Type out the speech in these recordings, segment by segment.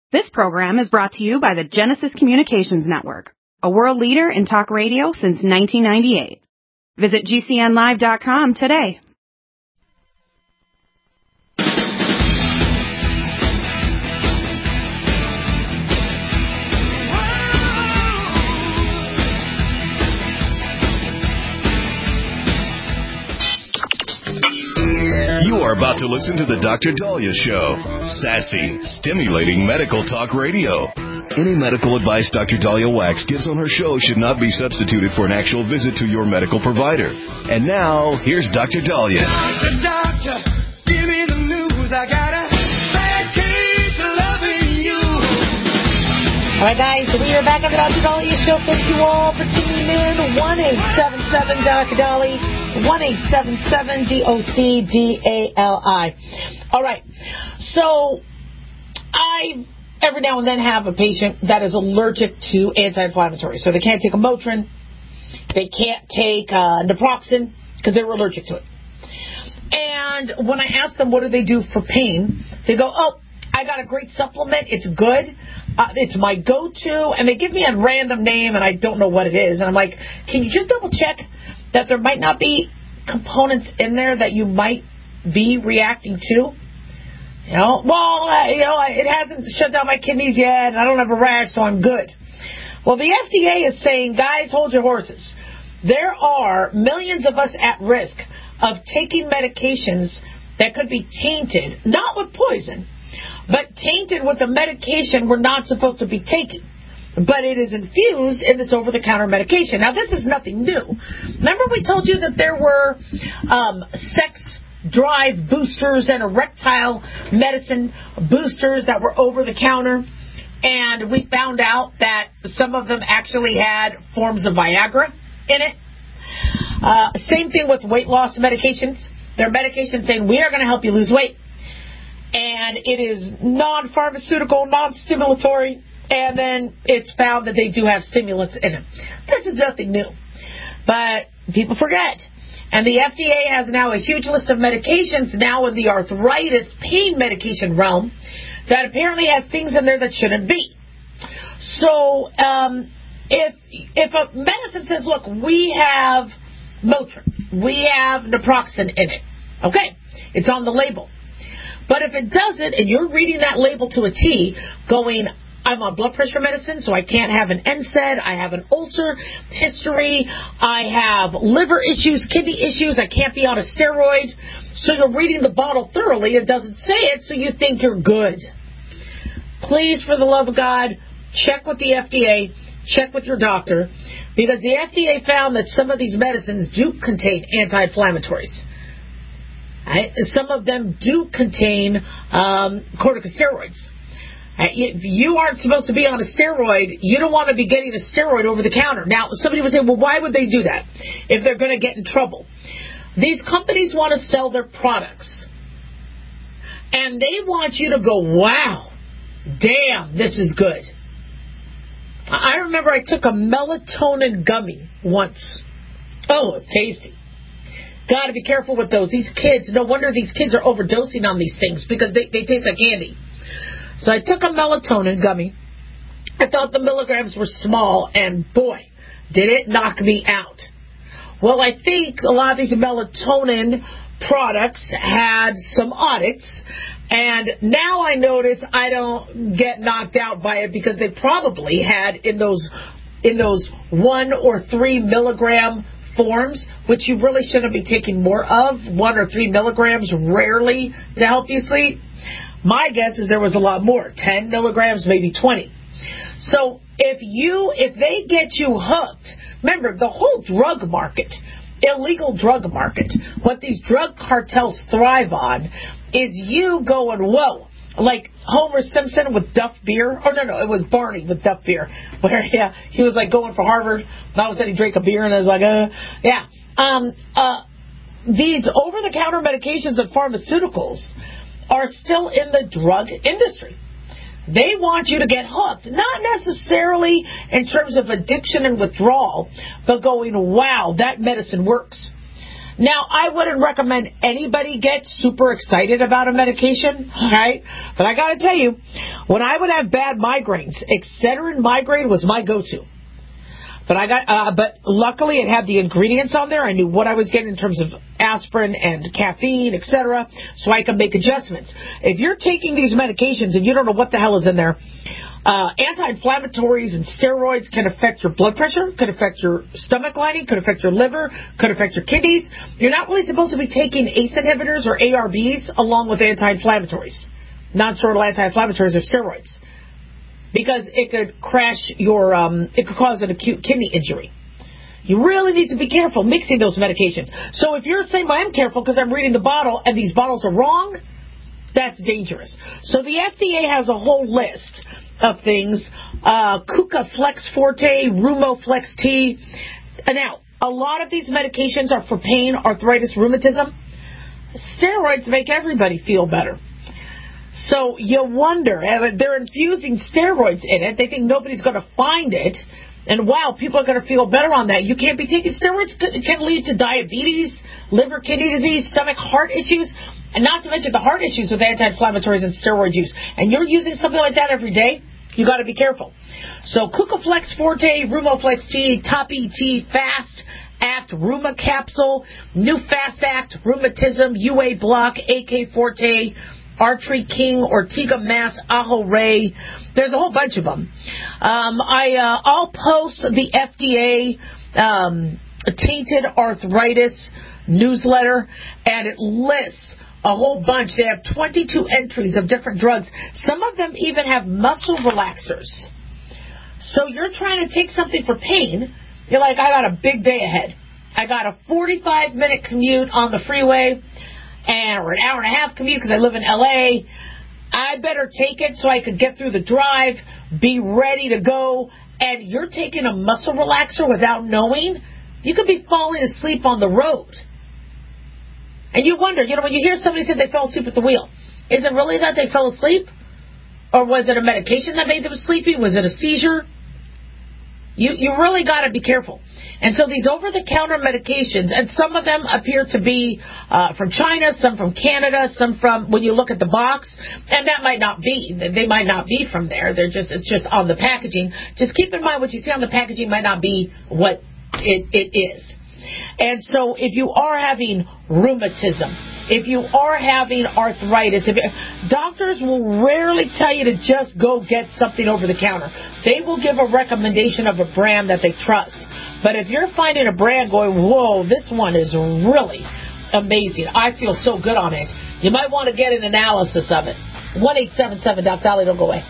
This program is brought to you by the Genesis Communications Network, a world leader in talk radio since 1998. Visit GCNlive.com today. You are about to listen to The Dr. Daliah Show. Sassy, stimulating medical talk radio. Any medical advice Dr. Daliah Wax gives on her show should not be substituted for an actual visit to your medical provider. And now, here's Dr. Daliah. Doctor, give me the news. I got a bad case of loving you. All right, guys, we are back on the Dr. Daliah Show. Thank you all for tuning in. 1-877-Dr. 1-877-DOCDALI. All right. So I every now and then have a patient that is allergic to anti-inflammatory. So they can't take a Motrin. They can't take naproxen because they're allergic to it. And when I ask them what do they do for pain, they go, oh, I got a great supplement. It's good. It's my go-to. And they give me a random name, and I don't know what it is. And I'm like, can you just double-check that there might not be components in there that you might be reacting to? It hasn't shut down my kidneys yet, and I don't have a rash, so I'm good. Well, the FDA is saying, guys, hold your horses. There are millions of us at risk of taking medications that could be tainted, not with poison, but tainted with a medication we're not supposed to be taking. But it is infused in this over-the-counter medication. Now, this is nothing new. Remember we told you that there were sex drive boosters and erectile medicine boosters that were over-the-counter? And we found out that some of them actually had forms of Viagra in it. Same thing with weight loss medications. There are medications saying we are going to help you lose weight. And it is non-pharmaceutical, non-stimulatory, and then it's found that they do have stimulants in them. This is nothing new. But people forget. And the FDA has now a huge list of medications now in the arthritis pain medication realm that apparently has things in there that shouldn't be. So if a medicine says, look, we have Motrin, we have naproxen in it, okay, it's on the label. But if it doesn't, and you're reading that label to a T, going, I'm on blood pressure medicine, so I can't have an NSAID, I have an ulcer history, I have liver issues, kidney issues, I can't be on a steroid. So you're reading the bottle thoroughly, it doesn't say it, so you think you're good. Please, for the love of God, check with the FDA, check with your doctor, because the FDA found that some of these medicines do contain anti-inflammatories. Right? Some of them do contain corticosteroids. If you aren't supposed to be on a steroid, you don't want to be getting a steroid over the counter. Now, somebody would say, well, why would they do that if they're going to get in trouble? These companies want to sell their products. And they want you to go, wow, damn, this is good. I remember I took a melatonin gummy once. Oh, it's tasty. Got to be careful with those. These kids, no wonder these kids are overdosing on these things because they taste like candy. So I took a melatonin gummy. I thought the milligrams were small, and boy, did it knock me out. Well, I think a lot of these melatonin products had some audits, and now I notice I don't get knocked out by it because they probably had in those 1 or 3 milligram forms, which you really shouldn't be taking more of, 1 or 3 milligrams rarely to help you sleep. My guess is there was a lot more, 10 milligrams, maybe 20. So if they get you hooked, remember the whole drug market, illegal drug market, what these drug cartels thrive on is you going, whoa, like Homer Simpson with Duff beer. Oh, no, it was Barney with Duff beer. Where, yeah, he was like going for Harvard, and all of a sudden he drank a beer, and I was like, yeah. These over-the-counter medications and pharmaceuticals are still in the drug industry. They want you to get hooked, not necessarily in terms of addiction and withdrawal, but going, wow, that medicine works. Now, I wouldn't recommend anybody get super excited about a medication, right? But I got to tell you, when I would have bad migraines, Excedrin migraine was my go-to. But luckily it had the ingredients on there. I knew what I was getting in terms of aspirin and caffeine, etc., so I could make adjustments. If you're taking these medications and you don't know what the hell is in there, anti-inflammatories and steroids can affect your blood pressure, could affect your stomach lining, could affect your liver, could affect your kidneys. You're not really supposed to be taking ACE inhibitors or ARBs along with anti-inflammatories, non-steroidal anti-inflammatories or steroids, because it could crash your, it could cause an acute kidney injury. You really need to be careful mixing those medications. So if you're saying, well, I'm careful because I'm reading the bottle and these bottles are wrong, that's dangerous. So the FDA has a whole list of things, Kuka Flex Forte, Rumo Flex T. Now, a lot of these medications are for pain, arthritis, rheumatism. Steroids make everybody feel better. So you wonder, they're infusing steroids in it. They think nobody's going to find it. And wow, people are going to feel better on that. You can't be taking steroids. It can lead to diabetes, liver, kidney disease, stomach, heart issues, and not to mention the heart issues with anti-inflammatories and steroid use. And you're using something like that every day, you got to be careful. So Kuka Flex Forte, Rumo Flex T, Top ET, Fast Act, Ruma Capsule, New Fast Act, Rheumatism, UA Block, AK Forte, Artery King, Ortega Mass, Ajo Ray. There's a whole bunch of them. I'll post the FDA Tainted Arthritis newsletter, and it lists a whole bunch. They have 22 entries of different drugs. Some of them even have muscle relaxers. So you're trying to take something for pain. You're like, I got a big day ahead. I got a 45-minute commute on the freeway, or an hour and a half commute because I live in L.A. I better take it so I could get through the drive, be ready to go, and you're taking a muscle relaxer without knowing. You could be falling asleep on the road. And you wonder, when you hear somebody say they fell asleep at the wheel, is it really that they fell asleep? Or was it a medication that made them sleepy? Was it a seizure? You really got to be careful. And so these over-the-counter medications, and some of them appear to be from China, some from Canada, some from, when you look at the box, and that might not be. They might not be from there. It's just on the packaging. Just keep in mind what you see on the packaging might not be what it is. And so if you are having rheumatism, if you are having arthritis, doctors will rarely tell you to just go get something over the counter. They will give a recommendation of a brand that they trust. But if you're finding a brand going, whoa, this one is really amazing, I feel so good on it, you might want to get an analysis of it. 1-877-Doc-Dolly, don't go away.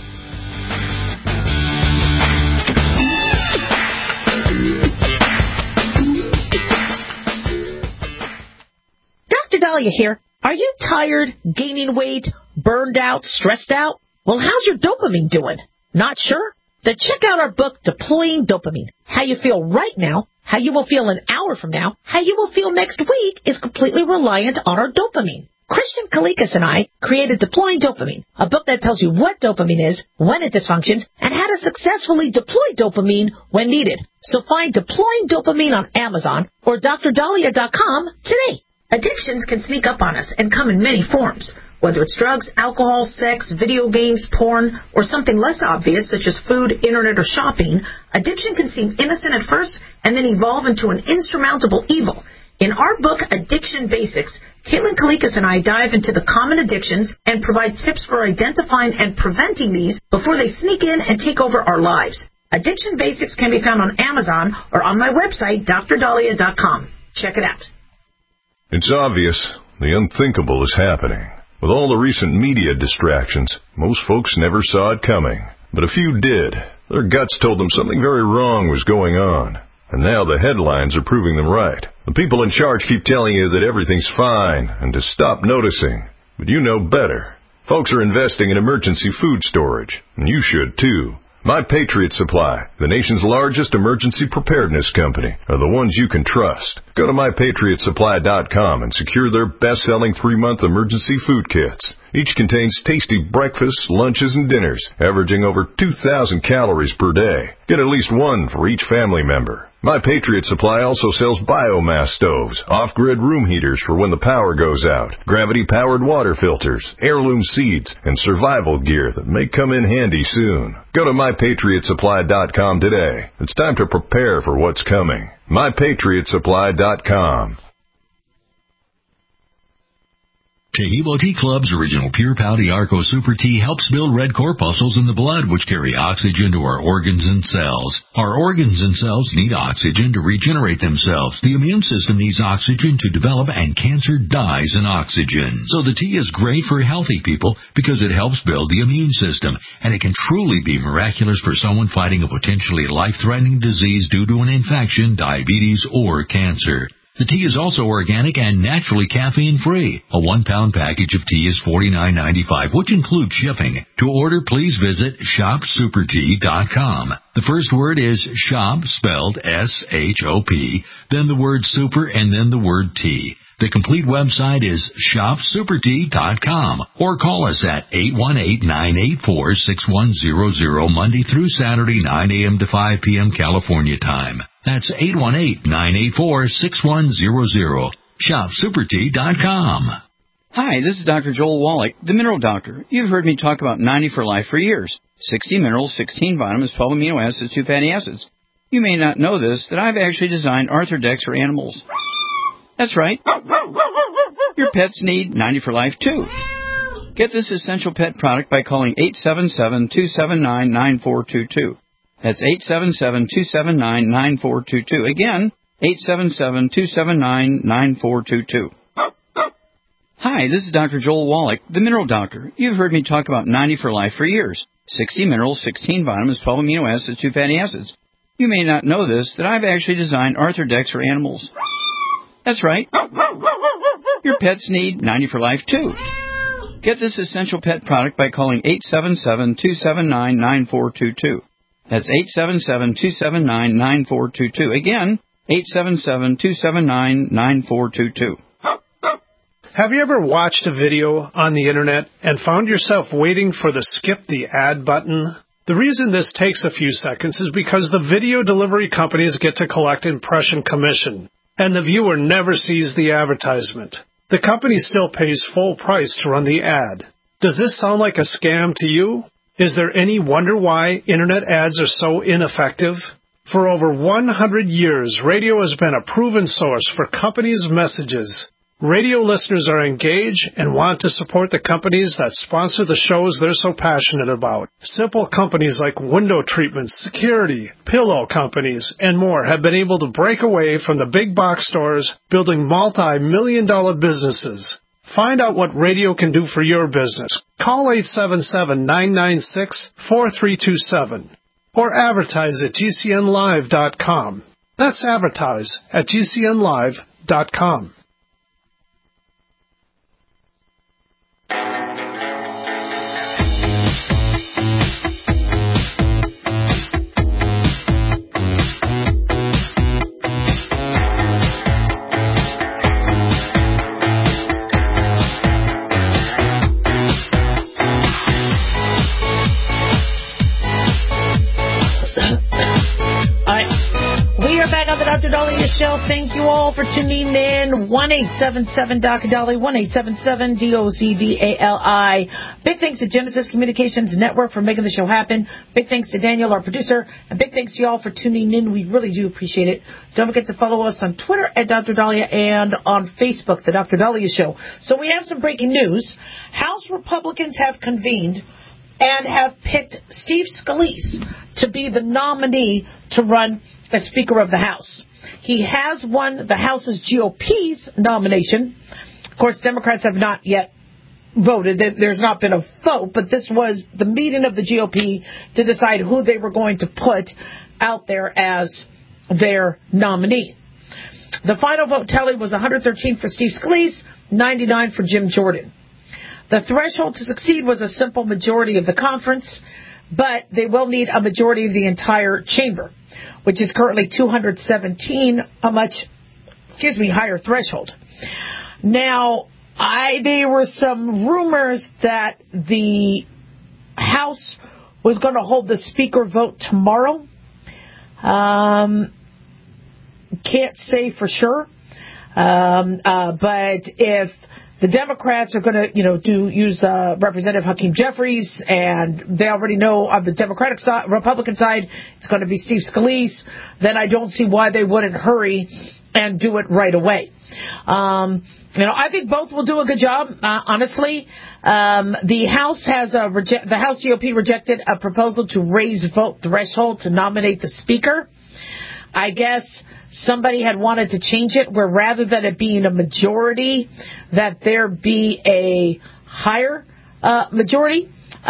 Dr. Dahlia here. Are you tired, gaining weight, burned out, stressed out? Well, how's your dopamine doing? Not sure? Then check out our book, Deploying Dopamine. How you feel right now, how you will feel an hour from now, how you will feel next week is completely reliant on our dopamine. Christian Kalikas and I created Deploying Dopamine, a book that tells you what dopamine is, when it dysfunctions, and how to successfully deploy dopamine when needed. So find Deploying Dopamine on Amazon or drdahlia.com today. Addictions can sneak up on us and come in many forms. Whether it's drugs, alcohol, sex, video games, porn, or something less obvious such as food, internet, or shopping, addiction can seem innocent at first and then evolve into an insurmountable evil. In our book, Addiction Basics, Caitlin Kalikas and I dive into the common addictions and provide tips for identifying and preventing these before they sneak in and take over our lives. Addiction Basics can be found on Amazon or on my website, drdahlia.com. Check it out. It's obvious. The unthinkable is happening. With all the recent media distractions, most folks never saw it coming. But a few did. Their guts told them something very wrong was going on. And now the headlines are proving them right. The people in charge keep telling you that everything's fine and to stop noticing. But you know better. Folks are investing in emergency food storage, and you should too. My Patriot Supply, the nation's largest emergency preparedness company, are the ones you can trust. Go to MyPatriotSupply.com and secure their best-selling 3-month emergency food kits. Each contains tasty breakfasts, lunches, and dinners, averaging over 2,000 calories per day. Get at least one for each family member. My Patriot Supply also sells biomass stoves, off-grid room heaters for when the power goes out, gravity-powered water filters, heirloom seeds, and survival gear that may come in handy soon. Go to MyPatriotSupply.com today. It's time to prepare for what's coming. MyPatriotSupply.com. Tahibo Tea Club's original Pure Pau Arco Super Tea helps build red corpuscles in the blood, which carry oxygen to our organs and cells. Our organs and cells need oxygen to regenerate themselves. The immune system needs oxygen to develop, and cancer dies in oxygen. So the tea is great for healthy people because it helps build the immune system, and it can truly be miraculous for someone fighting a potentially life-threatening disease due to an infection, diabetes, or cancer. The tea is also organic and naturally caffeine-free. A 1-pound package of tea is $49.95, which includes shipping. To order, please visit shopsupertea.com. The first word is shop, spelled S-H-O-P, then the word super, and then the word tea. The complete website is shopsupertea.com, or call us at 818-984-6100 Monday through Saturday, 9 a.m. to 5 p.m. California time. That's 818-984-6100. Shopsupertea.com. Hi, this is Dr. Joel Wallach, the Mineral Doctor. You've heard me talk about 90 for Life for years. 60 minerals, 16 vitamins, 12 amino acids, 2 fatty acids. You may not know this, that I've actually designed Arthrodex for animals. That's right. Your pets need 90 for Life, too. Get this essential pet product by calling 877-279-9422. That's 877-279-9422. Again, 877-279-9422. Hi, this is Dr. Joel Wallach, the Mineral Doctor. You've heard me talk about 90 for Life for years. 60 minerals, 16 vitamins, 12 amino acids, 2 fatty acids. You may not know this, that I've actually designed Arthrodex for animals. That's right. Your pets need 90 for Life, too. Get this essential pet product by calling 877-279-9422. That's 877-279-9422. Again, 877-279-9422. Have you ever watched a video on the internet and found yourself waiting for the skip the ad button? The reason this takes a few seconds is because the video delivery companies get to collect impression commission, and the viewer never sees the advertisement. The company still pays full price to run the ad. Does this sound like a scam to you? Is there any wonder why internet ads are so ineffective? For over 100 years, radio has been a proven source for companies' messages. Radio listeners are engaged and want to support the companies that sponsor the shows they're so passionate about. Simple companies like window treatments, security, pillow companies, and more have been able to break away from the big box stores, building multi-million-dollar businesses. Find out what radio can do for your business. Call 877-996-4327 or advertise at GCNlive.com. That's advertise at GCNlive.com. Dr. Dahlia Show. Thank you all for tuning in. 1-877-Dr. Dahlia, 1-877-DOCDALI. Big thanks to Genesis Communications Network for making the show happen. Big thanks to Daniel, our producer. And big thanks to you all for tuning in. We really do appreciate it. Don't forget to follow us on Twitter at Dr. Dahlia and on Facebook, The Dr. Dahlia Show. So we have some breaking news. House Republicans have convened and have picked Steve Scalise to be the nominee to run as Speaker of the House. He has won the House's GOP's nomination. Of course, Democrats have not yet voted. There's not been a vote, but this was the meeting of the GOP to decide who they were going to put out there as their nominee. The final vote tally was 113 for Steve Scalise, 99 for Jim Jordan. The threshold to succeed was a simple majority of the conference, but they will need a majority of the entire chamber, which is currently 217, a much, higher threshold. Now, there were some rumors that the House was going to hold the Speaker vote tomorrow. can't say for sure. But if the Democrats are going to, use Representative Hakeem Jeffries, and they already know on the Democratic side, Republican side, it's going to be Steve Scalise, then I don't see why they wouldn't hurry and do it right away. I think both will do a good job. Honestly, the House the House GOP rejected a proposal to raise vote threshold to nominate the Speaker. I guess somebody had wanted to change it where rather than it being a majority, that there be a higher majority.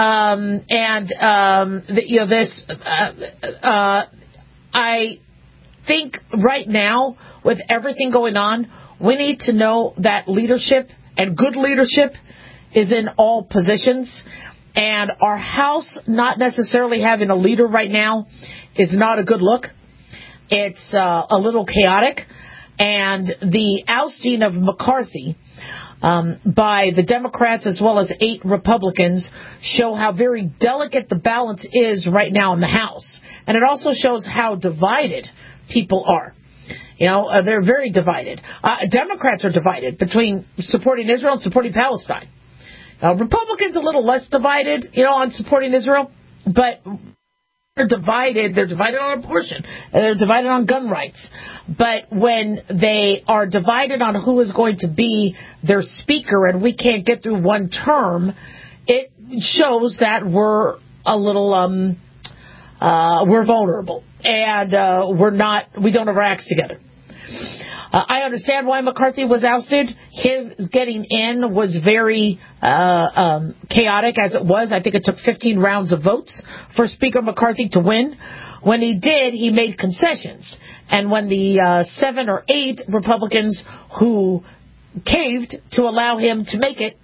I think right now, with everything going on, we need to know that leadership and good leadership is in all positions. And our House not necessarily having a leader right now is not a good look. It's a little chaotic. And the ousting of McCarthy by the Democrats as well as 8 Republicans show how very delicate the balance is right now in the House. And it also shows how divided people are. They're very divided. Democrats are divided between supporting Israel and supporting Palestine. Republicans a little less divided, on supporting Israel, but they're divided. They're divided on abortion. They're divided on gun rights. But when they are divided on who is going to be their speaker and we can't get through one term, it shows that we're a little, we're vulnerable. And we don't have our acts together. I understand why McCarthy was ousted. His getting in was very chaotic as it was. I think it took 15 rounds of votes for Speaker McCarthy to win. When he did, he made concessions. And when the 7 or 8 Republicans who caved to allow him to make it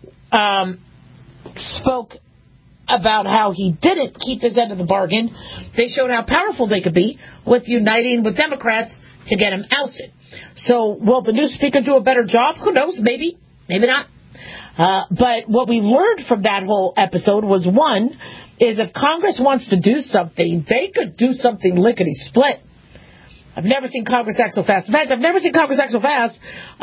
spoke about how he didn't keep his end of the bargain, they showed how powerful they could be with uniting with Democrats to get him ousted. So will the new speaker do a better job? Who knows? Maybe. Maybe not. But what we learned from that whole episode was, one, is if Congress wants to do something, they could do something lickety-split. I've never seen Congress act so fast. In fact, I've never seen Congress act so fast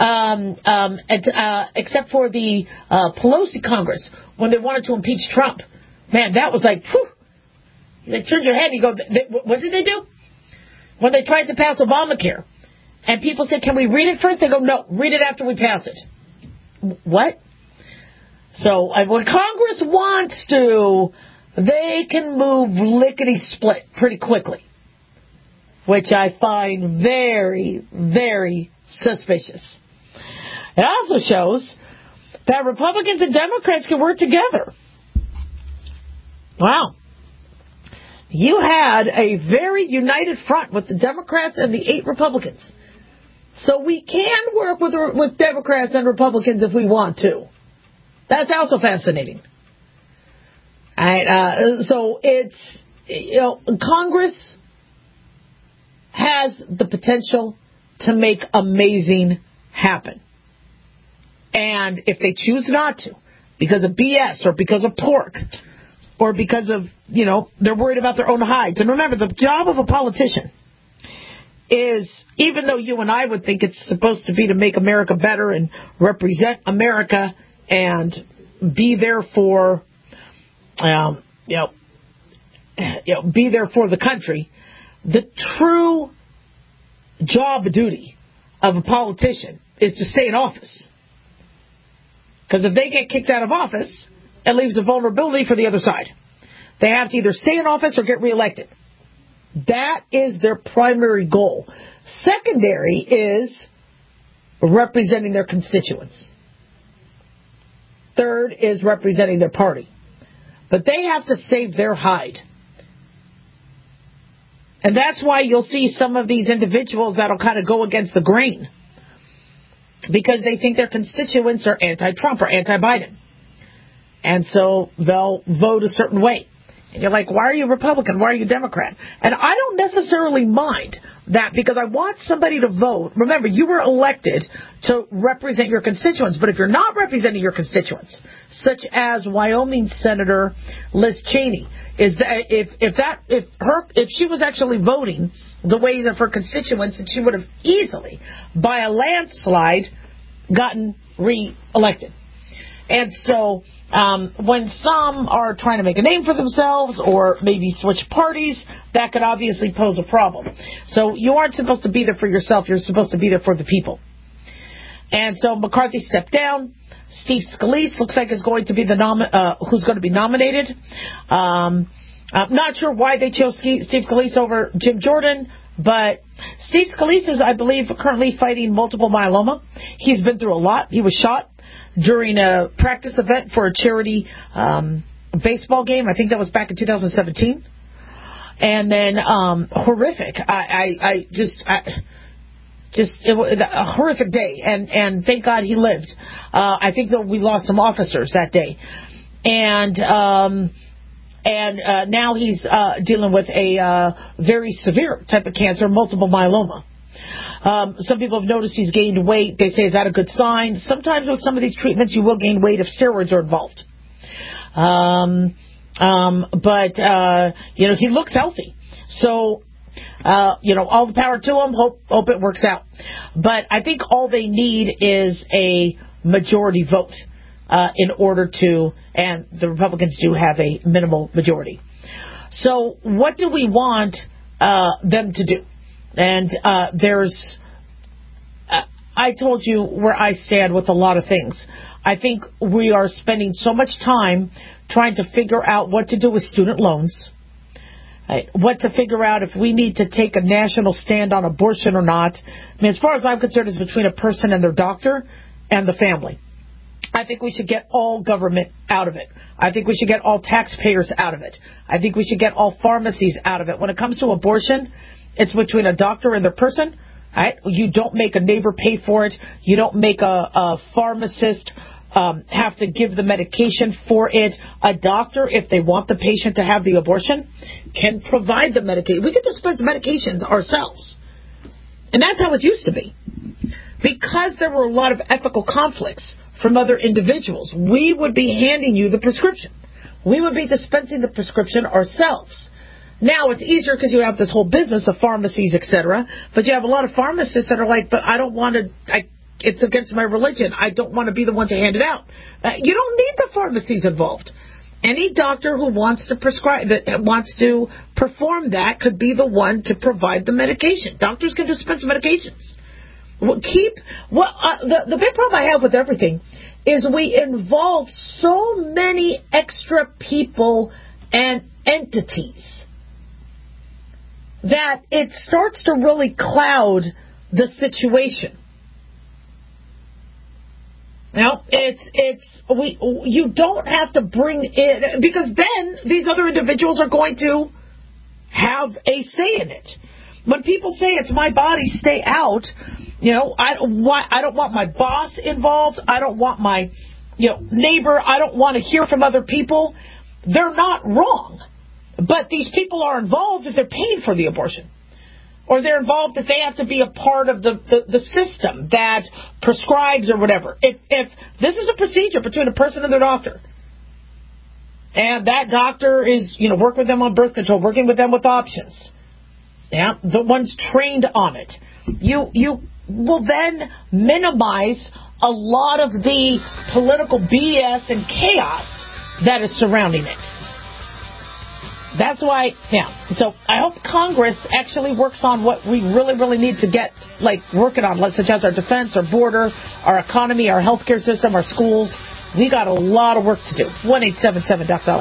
except for the Pelosi Congress when they wanted to impeach Trump. Man, that was like, whew. They turned your head and you go, what did they do? When they tried to pass Obamacare, and people said, can we read it first? They go, no, read it after we pass it. What? So when Congress wants to, they can move lickety-split pretty quickly, which I find very, very suspicious. It also shows that Republicans and Democrats can work together. Wow. You had a very united front with the Democrats and the 8 Republicans. So we can work with Democrats and Republicans if we want to. That's also fascinating. All right, so it's, Congress has the potential to make amazing happen. And if they choose not to, because of BS or because of pork, or because of, they're worried about their own hides. And remember, the job of a politician is, even though you and I would think it's supposed to be to make America better and represent America and be there for, be there for the country, the true job duty of a politician is to stay in office. Because if they get kicked out of office, it leaves a vulnerability for the other side. They have to either stay in office or get reelected. That is their primary goal. Secondary is representing their constituents. Third is representing their party. But they have to save their hide. And that's why you'll see some of these individuals that'll kind of go against the grain. Because they think their constituents are anti-Trump or anti-Biden. And so they'll vote a certain way. And you're like, why are you Republican? Why are you Democrat? And I don't necessarily mind that because I want somebody to vote. Remember, you were elected to represent your constituents. But if you're not representing your constituents, such as Wyoming Senator Liz Cheney, is that if she was actually voting the ways of her constituents, she would have easily, by a landslide, gotten re-elected. And so when some are trying to make a name for themselves or maybe switch parties, that could obviously pose a problem. So you aren't supposed to be there for yourself. You're supposed to be there for the people. And so McCarthy stepped down. Steve Scalise looks like is going to be who's going to be nominated. I'm not sure why they chose Steve Scalise over Jim Jordan, but Steve Scalise is, I believe, currently fighting multiple myeloma. He's been through a lot. He was shot during a practice event for a charity baseball game. I think that was back in 2017. And then horrific. It was a horrific day, and thank God he lived. I think that we lost some officers that day, and now he's dealing with a very severe type of cancer, multiple myeloma. Some people have noticed he's gained weight. They say, is that a good sign? Sometimes with some of these treatments, you will gain weight if steroids are involved. But he looks healthy. So, all the power to him. Hope it works out. But I think all they need is a majority vote in order to, and the Republicans do have a minimal majority. So what do we want them to do? And I told you where I stand with a lot of things. I think we are spending so much time trying to figure out what to do with student loans, what to figure out if we need to take a national stand on abortion or not. I mean, as far as I'm concerned, it's between a person and their doctor and the family. I think we should get all government out of it. I think we should get all taxpayers out of it. I think we should get all pharmacies out of it. When it comes to abortion, it's between a doctor and their person. Right? You don't make a neighbor pay for it. You don't make a pharmacist have to give the medication for it. A doctor, if they want the patient to have the abortion, can provide the medication. We can dispense medications ourselves. And that's how it used to be. Because there were a lot of ethical conflicts from other individuals, we would be handing you the prescription. We would be dispensing the prescription ourselves. Now it's easier because you have this whole business of pharmacies, etc. But you have a lot of pharmacists that are like, but I don't want to, it's against my religion. I don't want to be the one to hand it out. You don't need the pharmacies involved. Any doctor who wants to prescribe, that wants to perform that, could be the one to provide the medication. Doctors can dispense medications. The big problem I have with everything is we involve so many extra people and entities that it starts to really cloud the situation. Now, you don't have to bring in, because then these other individuals are going to have a say in it. When people say it's my body, stay out, I don't want my boss involved. I don't want my, neighbor. I don't want to hear from other people. They're not wrong. But these people are involved if they're paying for the abortion. Or they're involved if they have to be a part of the system that prescribes or whatever. If this is a procedure between a person and their doctor, and that doctor is, working with them on birth control, working with them with options, the one's trained on it, you will then minimize a lot of the political BS and chaos that is surrounding it. That's why, so I hope Congress actually works on what we really, really need to get, working on, such as our defense, our border, our economy, our healthcare system, our schools. We got a lot of work to do. 1-877-Doc-Dolly.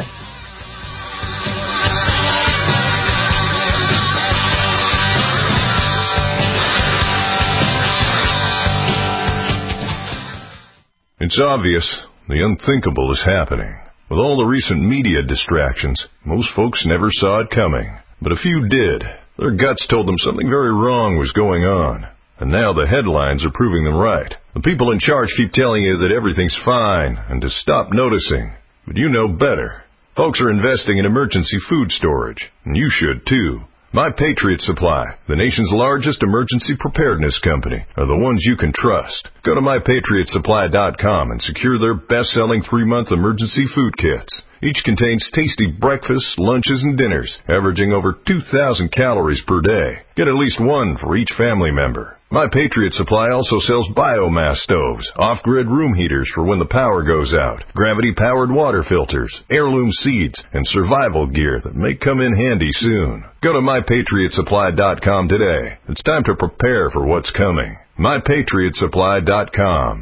It's obvious the unthinkable is happening. With all the recent media distractions, most folks never saw it coming. But a few did. Their guts told them something very wrong was going on. And now the headlines are proving them right. The people in charge keep telling you that everything's fine and to stop noticing. But you know better. Folks are investing in emergency food storage, and you should too. My Patriot Supply, the nation's largest emergency preparedness company, are the ones you can trust. Go to MyPatriotSupply.com and secure their best-selling 3-month emergency food kits. Each contains tasty breakfasts, lunches, and dinners, averaging over 2,000 calories per day. Get at least one for each family member. My Patriot Supply also sells biomass stoves, off-grid room heaters for when the power goes out, gravity-powered water filters, heirloom seeds, and survival gear that may come in handy soon. Go to MyPatriotSupply.com today. It's time to prepare for what's coming. MyPatriotSupply.com.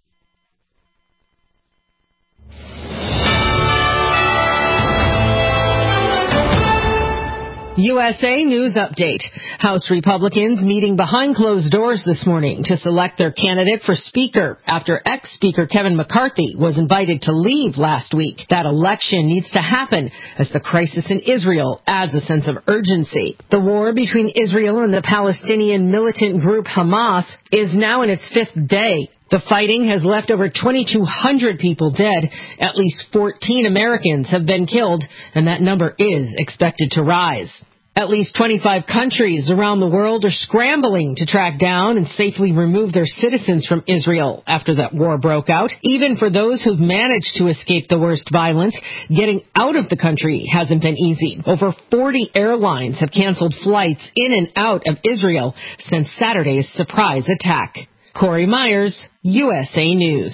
USA News Update. House Republicans meeting behind closed doors this morning to select their candidate for Speaker after ex-Speaker Kevin McCarthy was invited to leave last week. That election needs to happen as the crisis in Israel adds a sense of urgency. The war between Israel and the Palestinian militant group Hamas is now in its 5th day. The fighting has left over 2,200 people dead. At least 14 Americans have been killed, and that number is expected to rise. At least 25 countries around the world are scrambling to track down and safely remove their citizens from Israel after that war broke out. Even for those who've managed to escape the worst violence, getting out of the country hasn't been easy. Over 40 airlines have canceled flights in and out of Israel since Saturday's surprise attack. Corey Myers, USA News.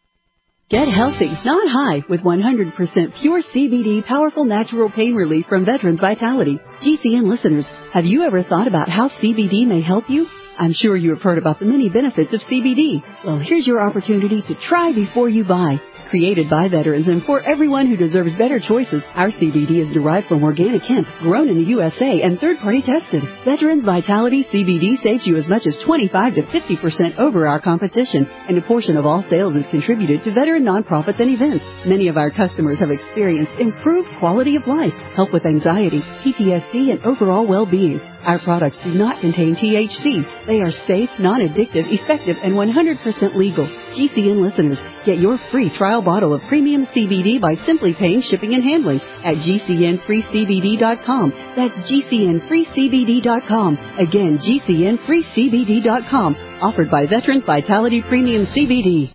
Get healthy, not high, with 100% pure CBD powerful natural pain relief from Veterans Vitality. GCN listeners, have you ever thought about how CBD may help you? I'm sure you have heard about the many benefits of CBD. Well, here's your opportunity to try before you buy. Created by veterans and for everyone who deserves better choices, our CBD is derived from organic hemp, grown in the USA and third-party tested. Veterans Vitality CBD saves you as much as 25 to 50% over our competition, and a portion of all sales is contributed to veteran nonprofits and events. Many of our customers have experienced improved quality of life, help with anxiety, PTSD, and overall well-being. Our products do not contain THC. They are safe, non-addictive, effective, and 100% legal. GCN listeners, get your free trial bottle of premium CBD by simply paying shipping and handling at GCNFreeCBD.com. That's GCNFreeCBD.com. Again, GCNFreeCBD.com. Offered by Veterans Vitality Premium CBD.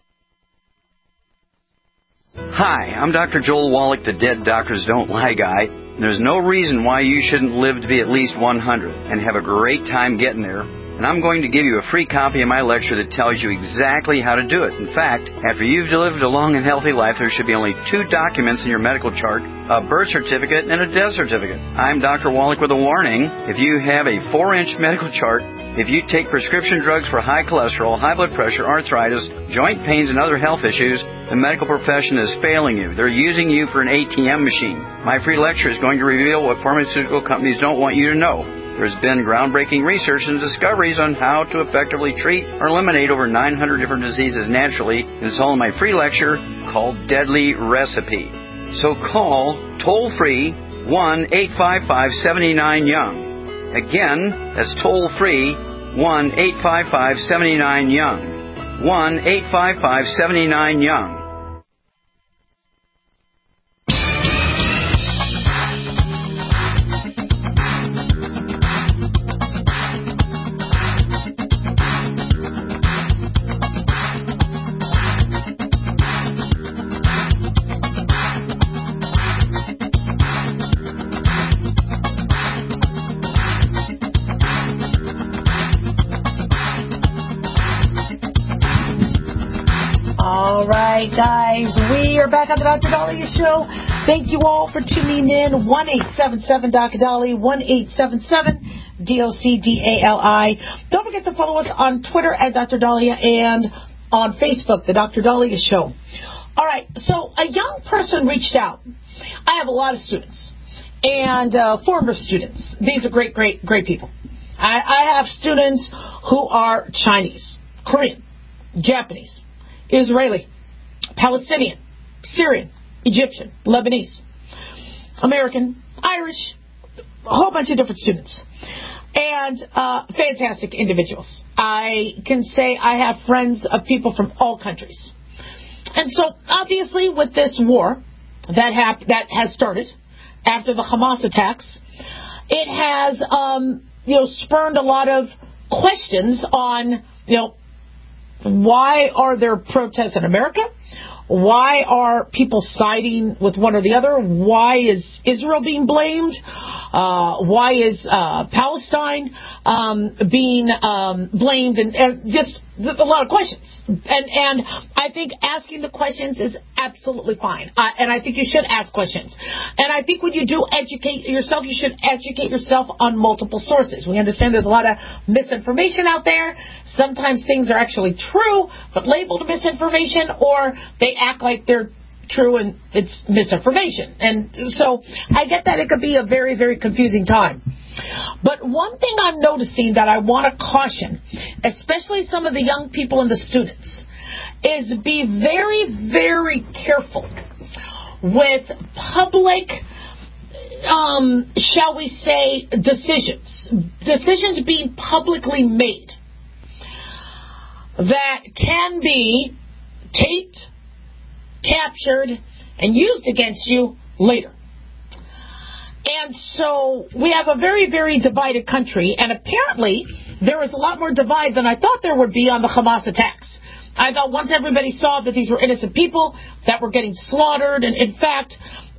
Hi, I'm Dr. Joel Wallach, the Dead Doctors Don't Lie guy. There's no reason why you shouldn't live to be at least 100 and have a great time getting there. And I'm going to give you a free copy of my lecture that tells you exactly how to do it. In fact, after you've lived a long and healthy life, there should be only 2 documents in your medical chart, a birth certificate and a death certificate. I'm Dr. Wallach with a warning. If you have a 4-inch medical chart, if you take prescription drugs for high cholesterol, high blood pressure, arthritis, joint pains, and other health issues, the medical profession is failing you. They're using you for an ATM machine. My free lecture is going to reveal what pharmaceutical companies don't want you to know. There's been groundbreaking research and discoveries on how to effectively treat or eliminate over 900 different diseases naturally, and it's all in my free lecture called Deadly Recipe. So call toll-free 1-855-79-YOUNG. Again, that's toll-free 1-855-79-YOUNG. 1-855-79-YOUNG. All right, guys, we are back on the Dr. Dahlia Show. Thank you all for tuning in. 1-877-Dr. Dahlia, 1-877-DOCDALI. Don't forget to follow us on Twitter at Dr. Dahlia and on Facebook, the Dr. Dahlia Show. All right, so a young person reached out. I have a lot of students and former students. These are great people. I have students who are Chinese, Korean, Japanese, Israeli, Palestinian, Syrian, Egyptian, Lebanese, American, Irish, a whole bunch of different students. And fantastic individuals. I can say I have friends of people from all countries. And so, obviously, with this war, that has started after the Hamas attacks. It has, spurned a lot of questions on, why are there protests in America? Why are people siding with one or the other? Why is Israel being blamed? Why is Palestine being blamed? And just a lot of questions. And I think asking the questions is absolutely fine. And I think you should ask questions. And I think when you do educate yourself, you should educate yourself on multiple sources. We understand there's a lot of misinformation out there. Sometimes things are actually true, but labeled misinformation, or they act like they're true and it's misinformation. And so I get that it could be a very, very confusing time. But one thing I'm noticing that I want to caution, especially some of the young people and the students, is be very, very careful with public, shall we say, decisions being publicly made that can be taped, captured, and used against you later. And so we have a very, very divided country, and apparently there is a lot more divide than I thought there would be on the Hamas attacks. I thought once everybody saw that these were innocent people that were getting slaughtered, and in fact,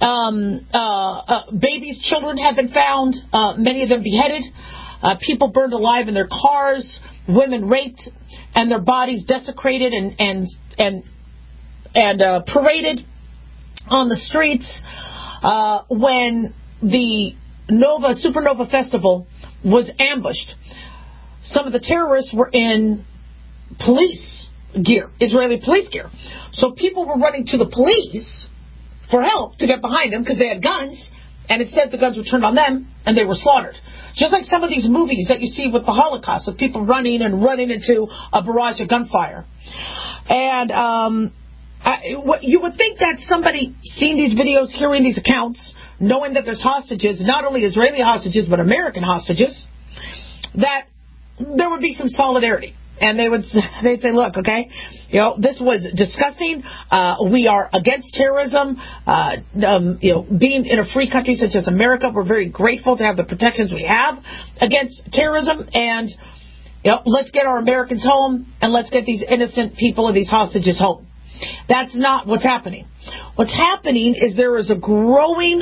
babies, children have been found, many of them beheaded, people burned alive in their cars, women raped, and their bodies desecrated and paraded on the streets. When the Supernova Festival was ambushed, some of the terrorists were in police gear, Israeli police gear. So people were running to the police for help to get behind them because they had guns, and instead the guns were turned on them and they were slaughtered. Just like some of these movies that you see with the Holocaust, with people running into a barrage of gunfire. And you would think that somebody seeing these videos, hearing these accounts, knowing that there's hostages, not only Israeli hostages, but American hostages, that there would be some solidarity. And they'd say, look, okay, this was disgusting. We are against terrorism. Being in a free country such as America, we're very grateful to have the protections we have against terrorism. And, let's get our Americans home, and let's get these innocent people and these hostages home. That's not what's happening. What's happening is there is a growing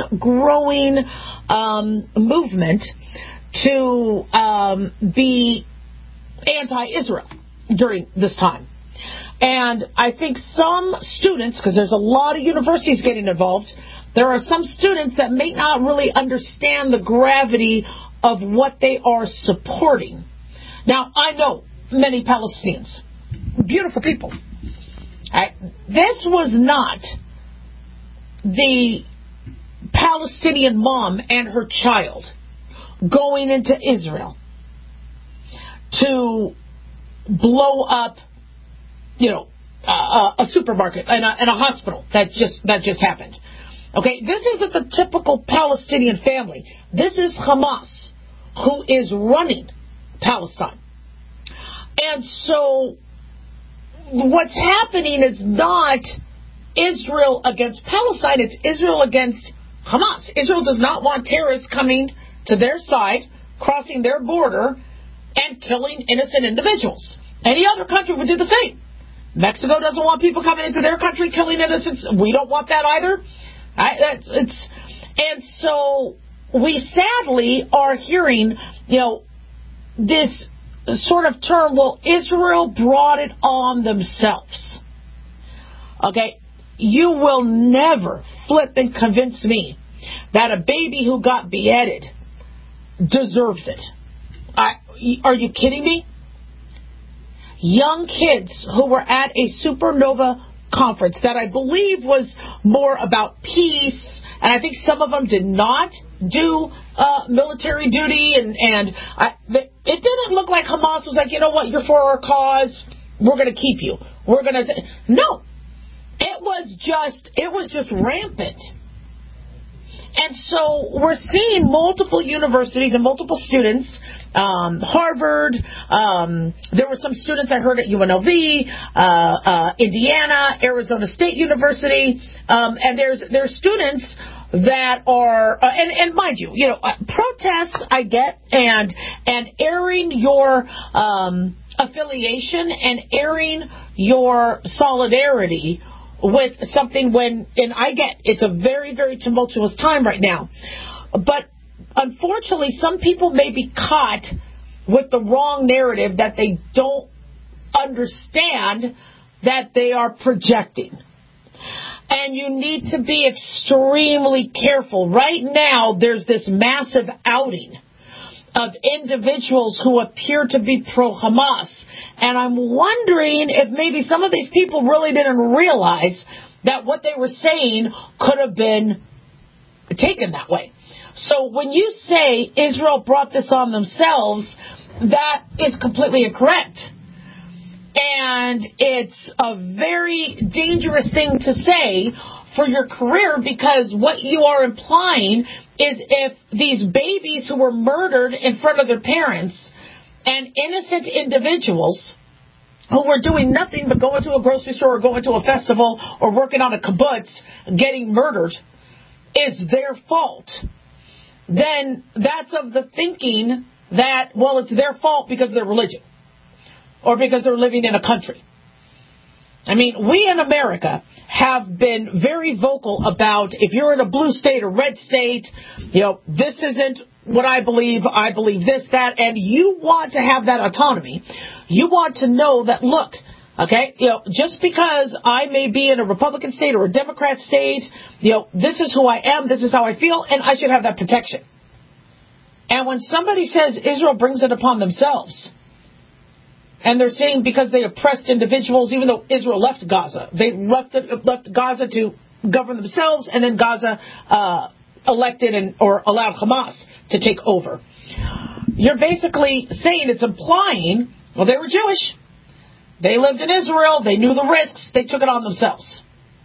movement to be anti-Israel during this time. And I think some students, because there's a lot of universities getting involved, there are some students that may not really understand the gravity of what they are supporting. Now, I know many Palestinians, beautiful people. This was not the Palestinian mom and her child going into Israel to blow up, a supermarket and a hospital. That just happened. Okay, this isn't the typical Palestinian family. This is Hamas, who is running Palestine. And so what's happening is not Israel against Palestine, it's Israel against Hamas. Israel does not want terrorists coming to their side, crossing their border, and killing innocent individuals. Any other country would do the same. Mexico doesn't want people coming into their country killing innocents. We don't want that either. And so we sadly are hearing, this sort of term, well, Israel brought it on themselves. Okay? You will never flip and convince me that a baby who got beheaded deserved it. Are you kidding me? Young kids who were at a Supernova conference that I believe was more about peace, and I think some of them did not do military duty, and it didn't look like Hamas was like, you know what, you're for our cause, we're going to keep you. We're going to say, no. It was just rampant. And so we're seeing multiple universities and multiple students, Harvard, there were some students I heard at UNLV, Indiana, Arizona State University, and there's students that are, and mind you, protests I get, and airing your affiliation and airing your solidarity with something and I get it's a very, very tumultuous time right now. But unfortunately, some people may be caught with the wrong narrative that they don't understand that they are projecting. And you need to be extremely careful. Right now, there's this massive outing of individuals who appear to be pro-Hamas. And I'm wondering if maybe some of these people really didn't realize that what they were saying could have been taken that way. So when you say Israel brought this on themselves, that is completely incorrect. And it's a very dangerous thing to say for your career, because what you are implying is if these babies who were murdered in front of their parents and innocent individuals who were doing nothing but going to a grocery store or going to a festival or working on a kibbutz getting murdered is their fault, then that's of the thinking that, well, it's their fault because of their religion or because they're living in a country. I mean, we in America have been very vocal about if you're in a blue state or red state, this isn't what I believe this, that, and you want to have that autonomy. You want to know that, look, okay, just because I may be in a Republican state or a Democrat state, this is who I am, this is how I feel, and I should have that protection. And when somebody says Israel brings it upon themselves, and they're saying because they oppressed individuals, even though Israel left Gaza, they left Gaza to govern themselves, and then Gaza elected or allowed Hamas to take over. You're basically saying, it's implying, well, they were Jewish. They lived in Israel. They knew the risks. They took it on themselves.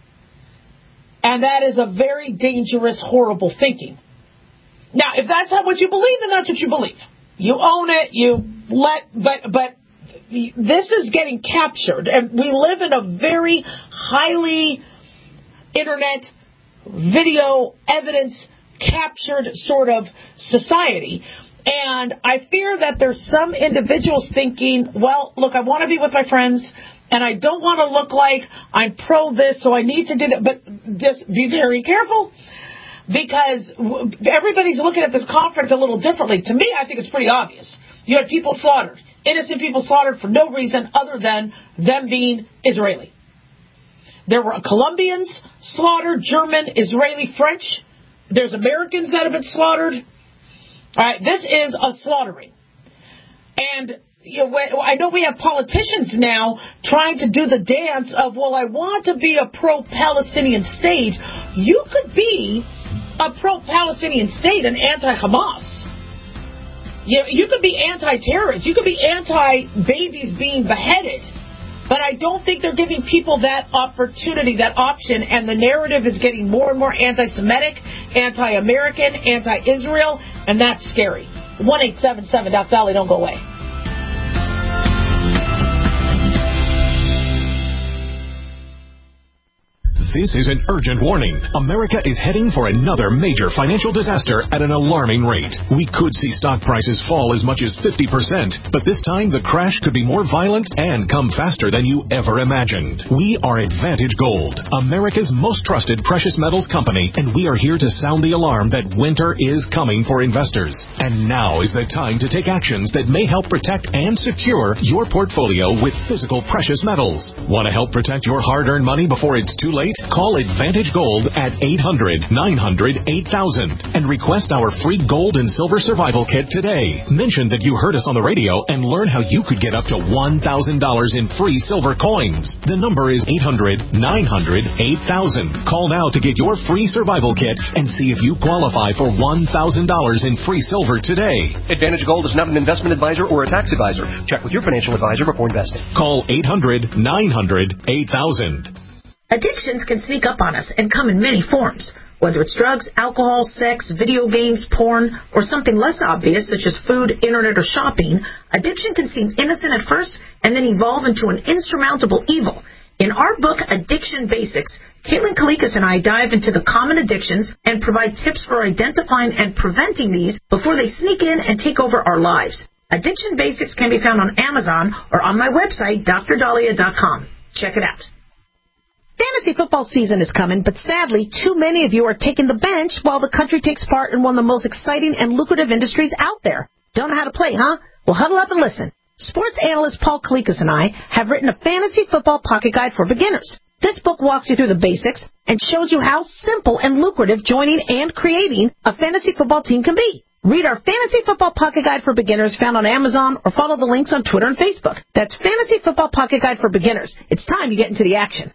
And that is a very dangerous, horrible thinking. Now, if that's not what you believe, then that's what you believe. You own it. But this is getting captured. And we live in a very highly internet, video, evidence captured sort of society. And I fear that there's some individuals thinking, well, look, I want to be with my friends, and I don't want to look like I'm pro this, so I need to do that. But just be very careful, because everybody's looking at this conference a little differently. To me, I think it's pretty obvious. You had people slaughtered, innocent people slaughtered for no reason other than them being Israeli. There were Colombians slaughtered, German, Israeli, French. There's Americans that have been slaughtered. All right, this is a slaughtering. And I know we have politicians now trying to do the dance of, well, I want to be a pro-Palestinian state. You could be a pro-Palestinian state and anti-Hamas. You could be anti-terrorist. You could be anti-babies being beheaded. But I don't think they're giving people that opportunity, that option, and the narrative is getting more and more anti-Semitic, anti-American, anti-Israel, and that's scary. 1-877-Sally, don't go away. This is an urgent warning. America is heading for another major financial disaster at an alarming rate. We could see stock prices fall as much as 50%, but this time the crash could be more violent and come faster than you ever imagined. We are Advantage Gold, America's most trusted precious metals company, and we are here to sound the alarm that winter is coming for investors. And now is the time to take actions that may help protect and secure your portfolio with physical precious metals. Want to help protect your hard-earned money before it's too late? Call Advantage Gold at 800-900-8000 and request our free gold and silver survival kit today. Mention that you heard us on the radio and learn how you could get up to $1,000 in free silver coins. The number is 800-900-8000. Call now to get your free survival kit and see if you qualify for $1,000 in free silver today. Advantage Gold is not an investment advisor or a tax advisor. Check with your financial advisor before investing. Call 800-900-8000. Addictions can sneak up on us and come in many forms. Whether it's drugs, alcohol, sex, video games, porn, or something less obvious such as food, internet, or shopping, addiction can seem innocent at first and then evolve into an insurmountable evil. In our book, Addiction Basics, Caitlin Kalikas and I dive into the common addictions and provide tips for identifying and preventing these before they sneak in and take over our lives. Addiction Basics can be found on Amazon or on my website, DrDahlia.com. Check it out. Fantasy football season is coming, but sadly, too many of you are taking the bench while the country takes part in one of the most exciting and lucrative industries out there. Don't know how to play, huh? Well, huddle up and listen. Sports analyst Paul Kalikas and I have written a fantasy football pocket guide for beginners. This book walks you through the basics and shows you how simple and lucrative joining and creating a fantasy football team can be. Read our Fantasy Football Pocket Guide for Beginners found on Amazon or follow the links on Twitter and Facebook. That's Fantasy Football Pocket Guide for Beginners. It's time you get into the action.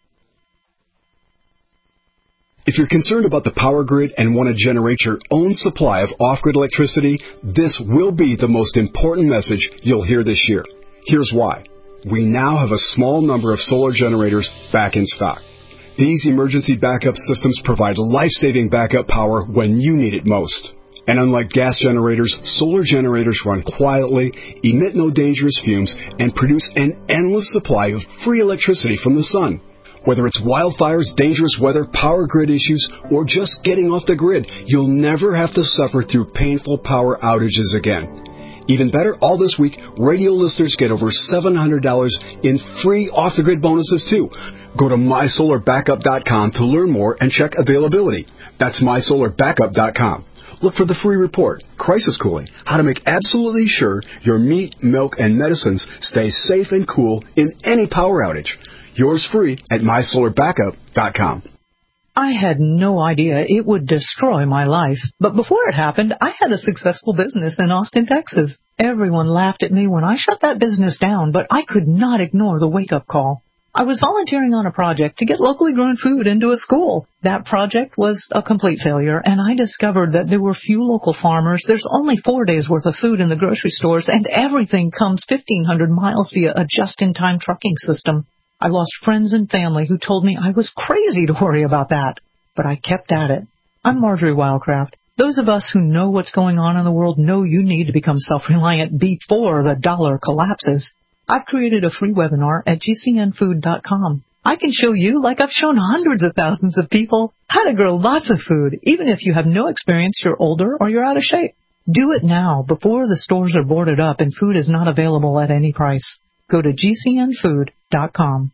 If you're concerned about the power grid and want to generate your own supply of off-grid electricity, this will be the most important message you'll hear this year. Here's why. We now have a small number of solar generators back in stock. These emergency backup systems provide life-saving backup power when you need it most. And unlike gas generators, solar generators run quietly, emit no dangerous fumes, and produce an endless supply of free electricity from the sun. Whether it's wildfires, dangerous weather, power grid issues, or just getting off the grid, you'll never have to suffer through painful power outages again. Even better, all this week, radio listeners get over $700 in free off-the-grid bonuses, too. Go to MySolarBackup.com to learn more and check availability. That's MySolarBackup.com. Look for the free report, Crisis Cooling, how to make absolutely sure your meat, milk, and medicines stay safe and cool in any power outage. Yours free at MySolarBackup.com. I had no idea it would destroy my life. But before it happened, I had a successful business in Austin, Texas. Everyone laughed at me when I shut that business down, but I could not ignore the wake-up call. I was volunteering on a project to get locally grown food into a school. That project was a complete failure, and I discovered that there were few local farmers. There's only 4 days' worth of food in the grocery stores, and everything comes 1,500 miles via a just-in-time trucking system. I lost friends and family who told me I was crazy to worry about that, but I kept at it. I'm Marjorie Wildcraft. Those of us who know what's going on in the world know you need to become self-reliant before the dollar collapses. I've created a free webinar at GCNfood.com. I can show you, like I've shown hundreds of thousands of people, how to grow lots of food, even if you have no experience, you're older, or you're out of shape. Do it now before the stores are boarded up and food is not available at any price. Go to GCNfood.com.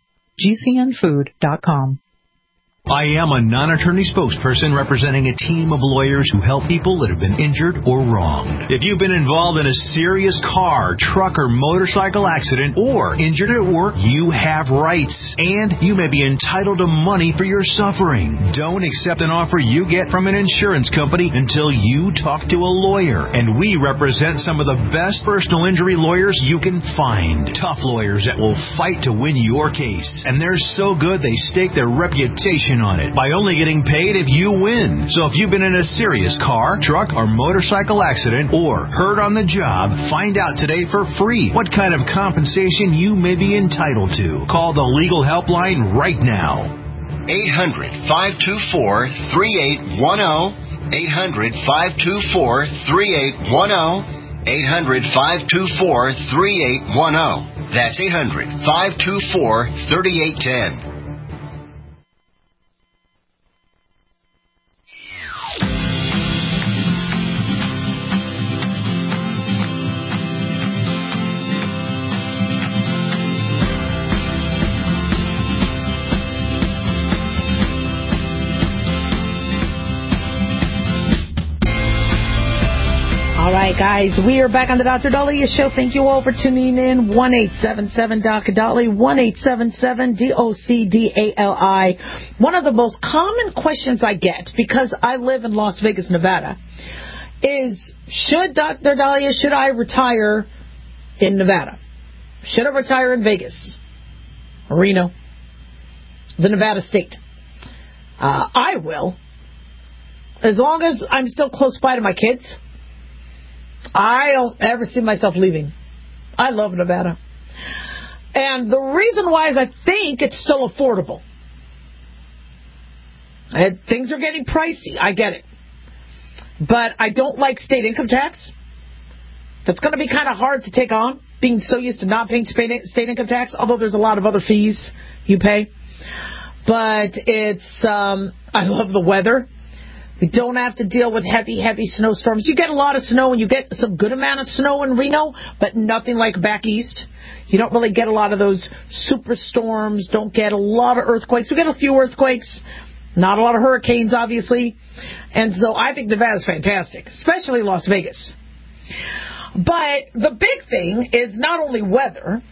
GCNfood.com. I am a non-attorney spokesperson representing a team of lawyers who help people that have been injured or wronged. If you've been involved in a serious car, truck, or motorcycle accident or injured at work, you have rights, and you may be entitled to money for your suffering. Don't accept an offer you get from an insurance company until you talk to a lawyer, and we represent some of the best personal injury lawyers you can find. Tough lawyers that will fight to win your case, and they're so good they stake their reputation on it by only getting paid if you win. So if you've been in a serious car, truck, or motorcycle accident or hurt on the job, find out today for free what kind of compensation you may be entitled to. Call the legal helpline right now. 800-524-3810. 800-524-3810. 800-524-3810. That's 800-524-3810. All right, guys, we are back on the Dr. Dahlia Show. Thank you all for tuning in. 1-877-Dr. 1-877-DOCDALI. One of the most common questions I get, because I live in Las Vegas, Nevada, is, should Dr. Dahlia, should I retire in Nevada? Should I retire in Vegas? Reno? The Nevada state? I will. As long as I'm still close by to my kids. I don't ever see myself leaving. I love Nevada. And the reason why is I think it's still affordable. Things are getting pricey. I get it. But I don't like state income tax. That's going to be kind of hard to take on, being so used to not paying state income tax, although there's a lot of other fees you pay. But it's, I love the weather. We don't have to deal with heavy snowstorms. You get a lot of snow, and you get some good amount of snow in Reno, but nothing like back east. You don't really get a lot of those super storms, don't get a lot of earthquakes. We get a few earthquakes, not a lot of hurricanes, obviously. And so I think Nevada's fantastic, especially Las Vegas. But the big thing is not only weather,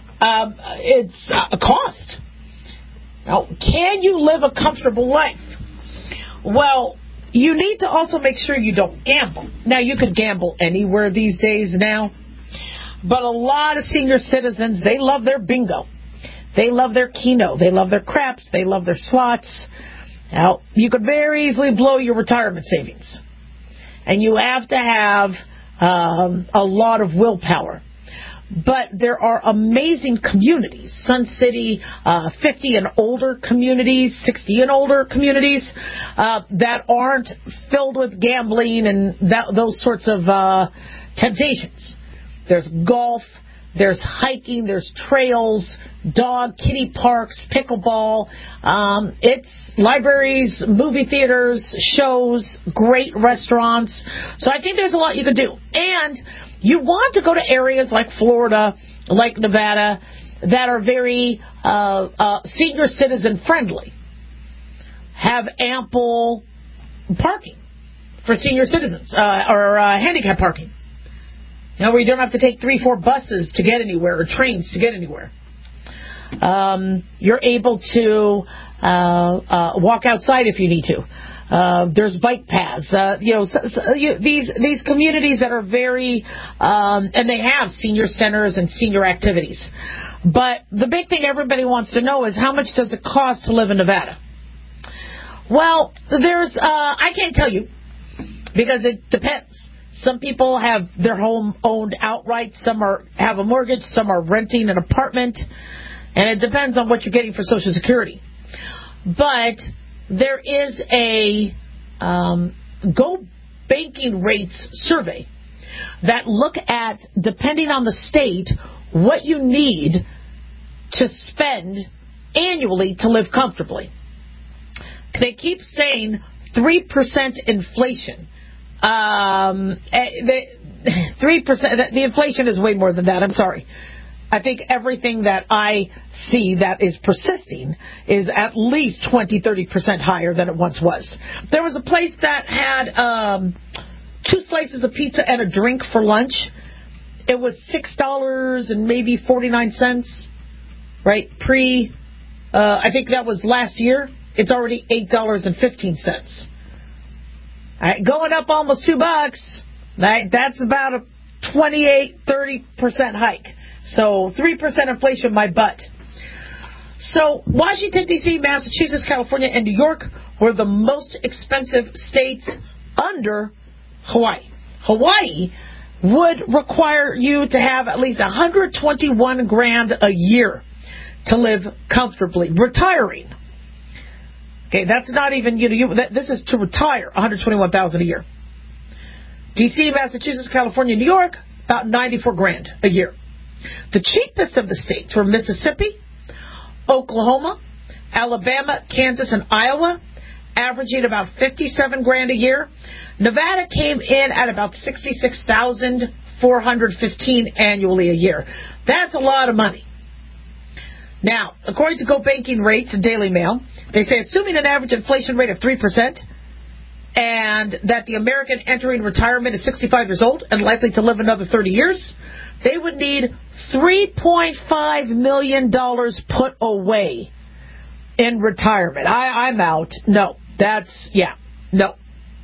it's a cost. Now, can you live a comfortable life? Well, you need to also make sure you don't gamble. Now, you could gamble anywhere these days now, but a lot of senior citizens, they love their bingo. They love their keno. They love their craps. They love their slots. Now, you could very easily blow your retirement savings, and you have to have a lot of willpower. But there are amazing communities, Sun City, 50 and older communities, 60 and older communities, that aren't filled with gambling and those sorts of temptations. There's golf, there's hiking, there's trails, dog, kitty parks, pickleball. It's libraries, movie theaters, shows, great restaurants. So I think there's a lot you can do. And you want to go to areas like Florida, like Nevada, that are very senior citizen friendly. Have ample parking for senior citizens, or handicap parking. You know, where you don't have to take 3-4 buses to get anywhere, or trains to get anywhere. You're able to walk outside if you need to. There's bike paths. These communities that are very, and they have senior centers and senior activities. But the big thing everybody wants to know is, how much does it cost to live in Nevada? Well, there's, I can't tell you, because it depends. Some people have their home owned outright. Some have a mortgage. Some are renting an apartment. And it depends on what you're getting for Social Security. But there is a Go Banking Rates survey that look at, depending on the state, what you need to spend annually to live comfortably. They keep saying 3% inflation. 3%. The inflation is way more than that. I'm sorry. I think everything that I see that is persisting is at least 20-30% higher than it once was. There was a place that had 2 slices of pizza and a drink for lunch. It was $6 and maybe 49 cents, right? I think that was last year. It's already $8.15. Right, going up almost $2. Right, that's about a 28-30% hike. So 3% inflation, my butt. So Washington, D.C., Massachusetts, California, and New York were the most expensive states under Hawaii. Hawaii would require you to have at least $121,000 a year to live comfortably, retiring. Okay, that's not even, this is to retire, $121,000 a year. D.C., Massachusetts, California, New York, about $94,000 a year. The cheapest of the states were Mississippi, Oklahoma, Alabama, Kansas, and Iowa, averaging about $57,000 a year. Nevada came in at about $66,415 annually a year. That's a lot of money. Now, according to Go Banking Rates and Daily Mail, they say, assuming an average inflation rate of 3%, and that the American entering retirement is 65 years old and likely to live another 30 years, they would need $3.5 million put away in retirement. I'm out. No. No.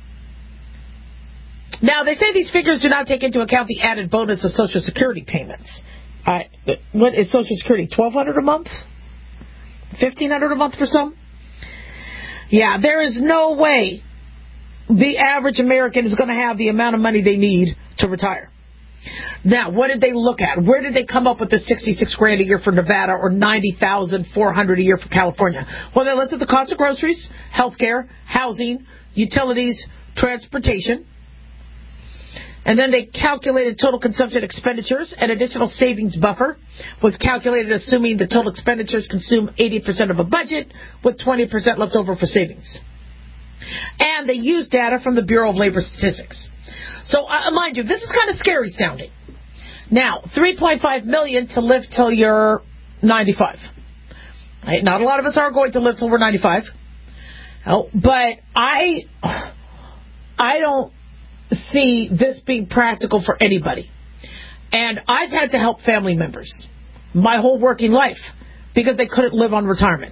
Now, they say these figures do not take into account the added bonus of Social Security payments. What is Social Security, $1,200 a month? $1,500 a month for some? Yeah, there is no way the average American is going to have the amount of money they need to retire. Now, what did they look at? Where did they come up with the $66,000 a year for Nevada or $90,400 a year for California? Well, they looked at the cost of groceries, healthcare, housing, utilities, transportation, and then they calculated total consumption expenditures. An additional savings buffer was calculated assuming the total expenditures consume 80% of a budget with 20% left over for savings. And they used data from the Bureau of Labor Statistics. So, mind you, this is kind of scary sounding. Now, $3.5 million to live till you're 95. Right? Not a lot of us are going to live till we're 95. Oh, but I don't see this being practical for anybody. And I've had to help family members my whole working life because they couldn't live on retirement.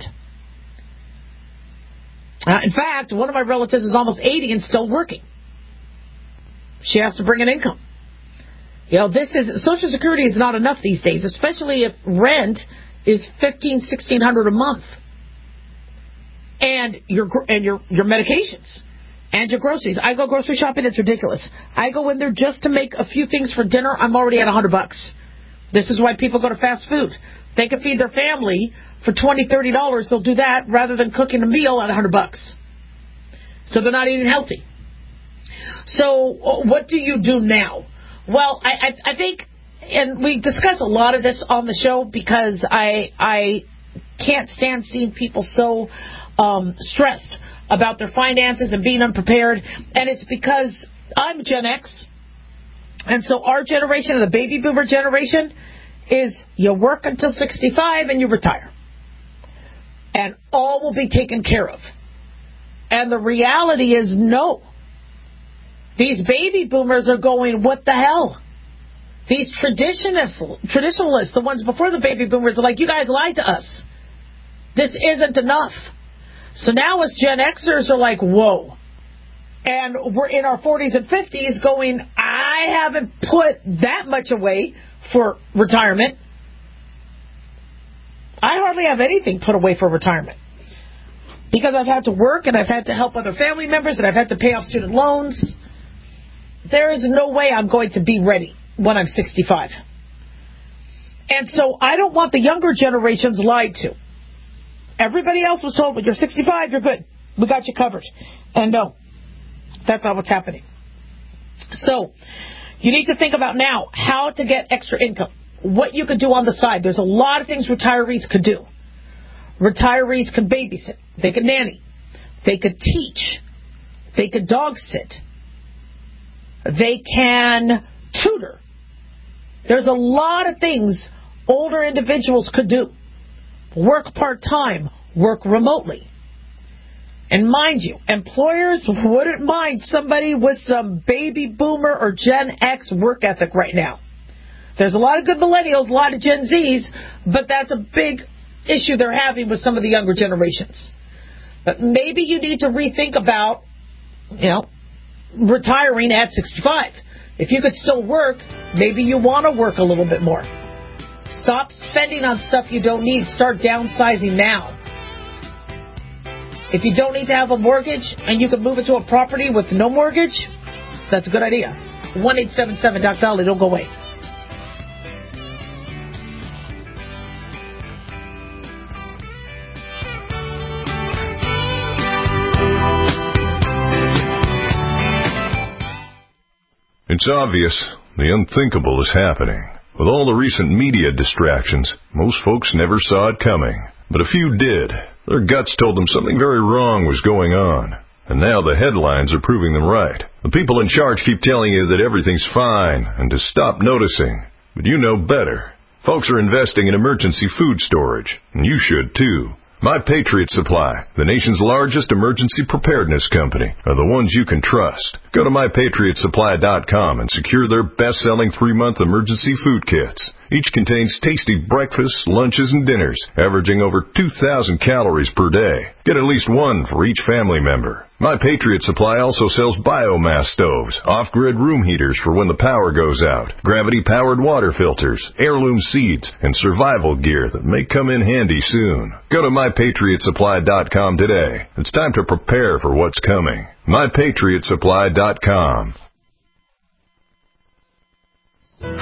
In fact, one of my relatives is almost 80 and still working. She has to bring an income. You know, Social Security is not enough these days, especially if rent is $1,500-$1,600 a month, and your medications and your groceries. I go grocery shopping; it's ridiculous. I go in there just to make a few things for dinner. I'm already at $100. This is why people go to fast food. They can feed their family for $20, $30. They'll do that rather than cooking a meal at $100. So they're not eating healthy. So what do you do now? Well, I think, and we discuss a lot of this on the show because I can't stand seeing people so stressed about their finances and being unprepared. And it's because I'm Gen X. And so our generation, the baby boomer generation, is you work until 65 and you retire. And all will be taken care of. And the reality is no. These baby boomers are going, what the hell? These traditionalists, the ones before the baby boomers, are like, you guys lied to us. This isn't enough. So now us Gen Xers are like, whoa. And we're in our 40s and 50s going, I haven't put that much away for retirement. I hardly have anything put away for retirement. Because I've had to work and I've had to help other family members and I've had to pay off student loans. There is no way I'm going to be ready when I'm 65. And so I don't want the younger generations lied to. Everybody else was told, when you're 65, you're good. We got you covered. And no, that's not what's happening. So you need to think about now how to get extra income, what you could do on the side. There's a lot of things retirees could do. Retirees could babysit. They could nanny. They could teach. They could dog sit. They can tutor. There's a lot of things older individuals could do. Work part-time, work remotely. And mind you, employers wouldn't mind somebody with some baby boomer or Gen X work ethic right now. There's a lot of good millennials, a lot of Gen Zs, but that's a big issue they're having with some of the younger generations. But maybe you need to rethink about, retiring at 65. If you could still work, maybe you want to work a little bit more. Stop spending on stuff you don't need. Start downsizing now. If you don't need to have a mortgage and you can move it to a property with no mortgage, that's a good idea. 1-877-DOC-DOLLY. Don't go away. It's obvious the unthinkable is happening. With all the recent media distractions, most folks never saw it coming. But a few did. Their guts told them something very wrong was going on. And now the headlines are proving them right. The people in charge keep telling you that everything's fine and to stop noticing. But you know better. Folks are investing in emergency food storage, and you should too. My Patriot Supply, the nation's largest emergency preparedness company, are the ones you can trust. Go to MyPatriotSupply.com and secure their best-selling 3-month emergency food kits. Each contains tasty breakfasts, lunches, and dinners, averaging over 2,000 calories per day. Get at least one for each family member. My Patriot Supply also sells biomass stoves, off-grid room heaters for when the power goes out, gravity-powered water filters, heirloom seeds, and survival gear that may come in handy soon. Go to MyPatriotSupply.com today. It's time to prepare for what's coming. MyPatriotSupply.com.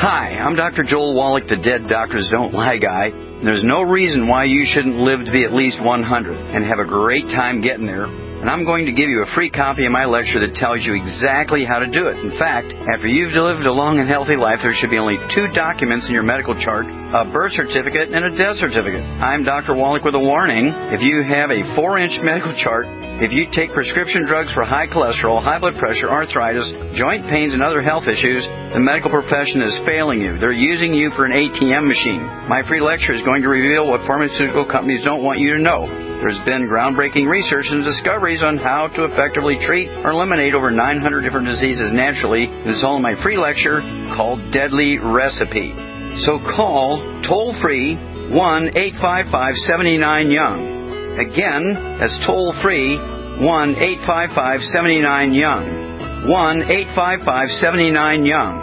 Hi, I'm Dr. Joel Wallach, the Dead Doctors Don't Lie guy. And there's no reason why you shouldn't live to be at least 100 and have a great time getting there. And I'm going to give you a free copy of my lecture that tells you exactly how to do it. In fact, after you've lived a long and healthy life, there should be only 2 documents in your medical chart, a birth certificate and a death certificate. I'm Dr. Wallach with a warning. If you have a 4-inch medical chart, if you take prescription drugs for high cholesterol, high blood pressure, arthritis, joint pains, and other health issues, the medical profession is failing you. They're using you for an ATM machine. My free lecture is going to reveal what pharmaceutical companies don't want you to know. There's been groundbreaking research and discoveries on how to effectively treat or eliminate over 900 different diseases naturally. This is all in my free lecture called Deadly Recipe. So call toll-free 1-855-79-YOUNG. Again, that's toll-free 1-855-79-YOUNG. 1-855-79-YOUNG.